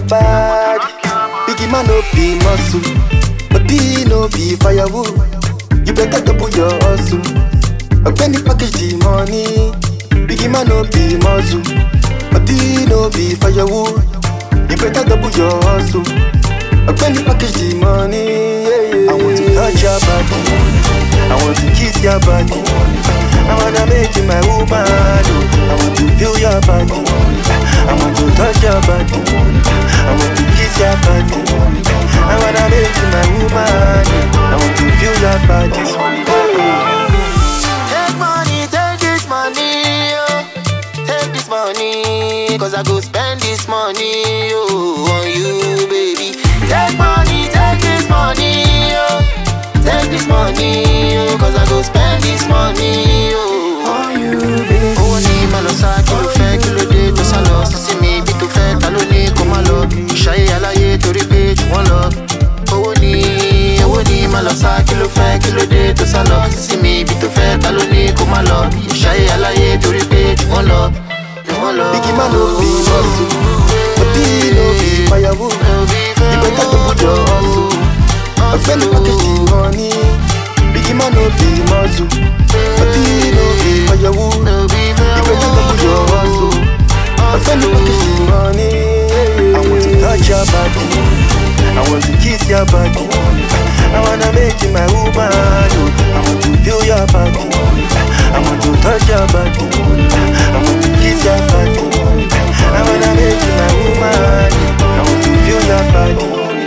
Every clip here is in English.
body. Biggie man no be muscle, body no be firewood. You better double your hustle. A penny package the money. Biggie man no be muscle, body no be firewood. You better double your hustle. A penny package the money. I want to touch your body, I want to kiss your body, I wanna make you my woman. I want to feel your body, I want to touch your body, I want to kiss your body, I wanna make you my woman. I want to feel your body. Take money, take this money, oh. Take this money, cause I go spend this money, oh, on you, baby. Take money, take this money, oh. Take this money, oh, cause I go spend this money, oh, On you, baby. owó ní má lọ sá, kí ló fẹ́, kí ló dé tó sá lọ. Sísí mi bí tó fẹ́, ta ló ní kó má lọ. Ìṣayé aláyé torí pé jù wọ́n lọ. Owó ní má lọ sá, kí ló fẹ́, kí ló dé tó sá lọ. Sísí mi bí tó fẹ́, ta ló ní kó má lọ. Ìṣayé aláyé torí pé jù wọ́n lọ. Biggie man no be muscle, body no be firewood. You better double your hustle. A penny package the money. Biggie man no be muscle, body no be firewood. You better double your hustle. A penny package the money. I want to touch your body, I want to kiss your body, I wanna make you my woman. I want to feel your body, I want to touch your body, I want to kiss your body, I wanna make you my woman. I want to feel your body.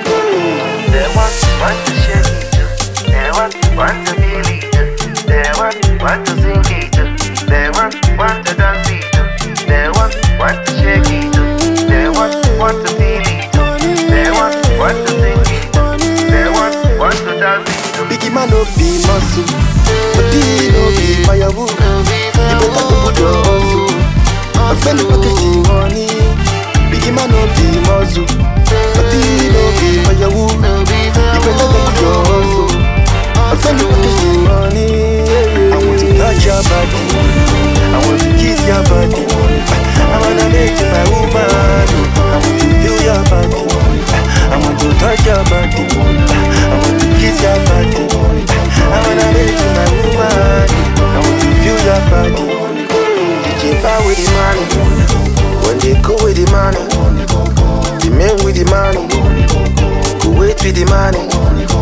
They want to shake it, they want to feel it, they want to sing it, they want to dance it, they want to shake it, they want to feel it, they want to sing it, they want to dance it. Biggie man no be muscle, body no be firewood. You better double your hustle. A penny package the money. Biggie man no be muscle, body no be firewood. You better double your hustle. A penny package the money. I want to touch your body, I want to kiss your body, I wanna make you my woman. I want to feel your body, I want to touch your body, I want to kiss your body, I wanna make you my woman. I want to feel your body. DJ Fire with the money, when they go with the money, the men with the money, go wait with the money.